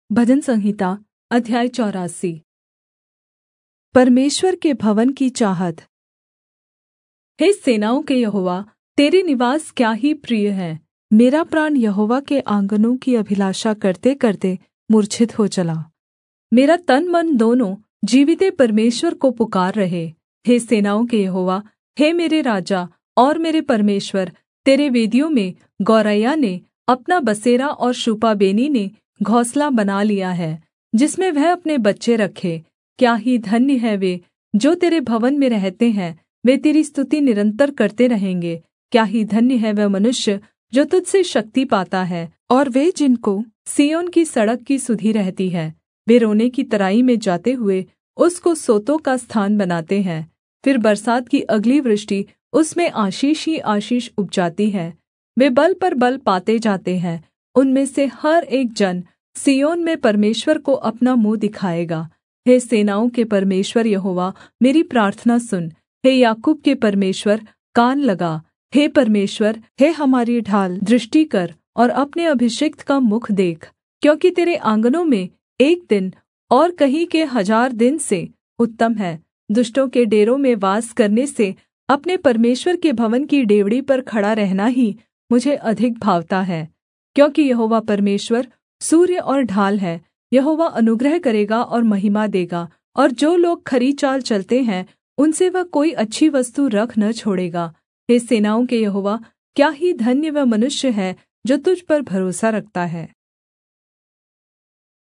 भजन संहिता अध्याय 84। परमेश्वर के भवन की चाहत। हे सेनाओं के यहोवा, तेरे निवास क्या ही प्रिय है। मेरा प्राण यहोवा के आँगनों की अभिलाषा करतेकरते मूर्छित हो चला। मेरा तन मन दोनों जीविते परमेश्वर को पुकार रहे। हे सेनाओं के यहोवा, हे मेरे राजा और मेरे परमेश्वर, तेरे वेदियों में गौरैया ने अपना बसेरा और शूपाबेनी ने घोंसला बना लिया है, जिसमें वह अपने बच्चे रखे। क्या ही धन्य है वे जो तेरे भवन में रहते हैं, वे तेरी स्तुति निरन्तर करते रहेंगे। क्या ही धन्य है वह मनुष्य जो तुझ से शक्ति पाता है, और वे जिनको सिय्योन की सड़क की सुधि रहती है। वे रोने की तराई में जाते हुए उसको सोतों का स्थान बनाते हैं। फिर बरसात की अगली वृष्टि उसमें आशीष ही आशीष उपजाती है। वे बल पर बल पाते जाते हैं। उनमें से हर एक जन सिय्योन में परमेश्वर को अपना मुँह दिखाएगा। हे सेनाओं के परमेश्वर यहोवा, मेरी प्रार्थना सुन। हे याकूब के परमेश्वर, कान लगा। हे परमेश्वर, हे हमारी ढाल, दृष्टि कर और अपने अभिषिक्त का मुख देख। क्योंकि तेरे आँगनों में एक दिन और कहीं के 1000 दिन से उत्तम है। दुष्टों के डेरों में वास करने से अपने परमेश्वर के भवन की डेवढ़ी पर खड़ा रहना ही मुझे अधिक भावता है। क्योंकि यहोवा परमेश्वर सूर्य और ढाल है। यहोवा अनुग्रह करेगा और महिमा देगा, और जो लोग खरी चाल चलते हैं उनसे वह कोई अच्छी वस्तु रख न छोड़ेगा। हे सेनाओं के यहोवा, क्या ही धन्य वह मनुष्य है जो तुझ पर भरोसा रखता है।